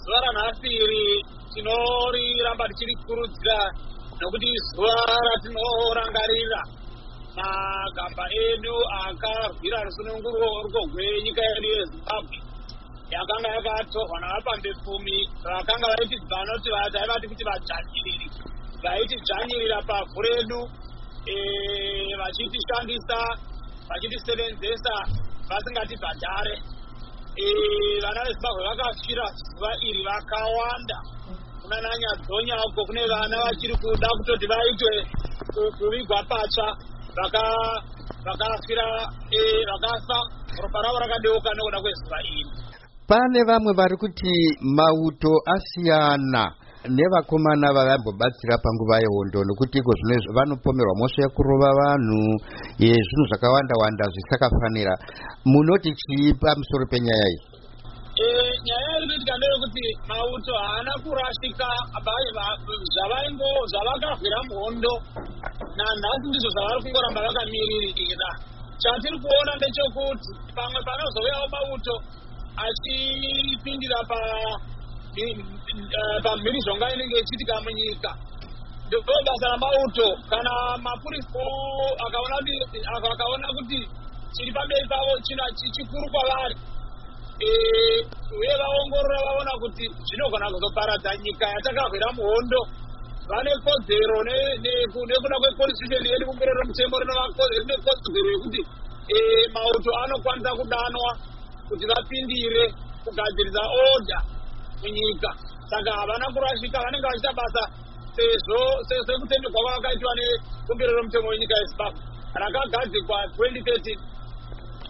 zuva ranhasiri tinoramba tichirikurudzira nokuti zuva ratinorangarira magamba edu akarwira rusununguruko rwenyika yedu yezimbabwe yakanga yakatorwa navapambepfumi vakanga vaiti kuti vadzvanyiriri vaitidzvanyirira pavhu redu vachitishandisa vachitisevenzesa vasingatibhadhare. Vana vezimbabwe vakafira zuva iri vakawanda kunananya dzonya uko kune vana vachiri kuda kutoti vaitwe kuvigwa patsva vakafira vakafa ropa ravo rakadeuka nokuda kwezuva iri. Pane vamwe vari kuti mauto asiyana nevakomana vavambobatsira panguva yehondo nokuti iko zvino vanopomerwa mhosva yekurova vanhu zvinhu zvakawanda zvisakafanira. Munoti chii pamusoro penyaya iyi? Nyaya iri kuitika ndeyekuti mauto haana kurashika zvavakavhira muhondo nanhasi ndizvo zvavari kungoramba vakamiririra. Chatiri kuona ndechekuti pamwe panozouyawo mauto achipindira pamhirizhonga inenge ichiitika munyika. Ndo basa ramauto. Kana mapurisa akaona kuti chiri pamberi pavo chikuru kwavari, uye vaongorora vaona kuti zvinogona kuzoparadza nyika yatakahwira muhondo, vane kodzero nekuda kwekonstitution yedu kumbiriro mutemo rine kodzero yekuti mauto anokwanisa kudanwa kuti vapindire kugadzirisa oda munyika. Saka havana kurashika, vanenge vachiita basa sekutendekwa kwavakaitwa nekumbiriro mutemo wenyika yezimbabwe rakagadzikwa 2013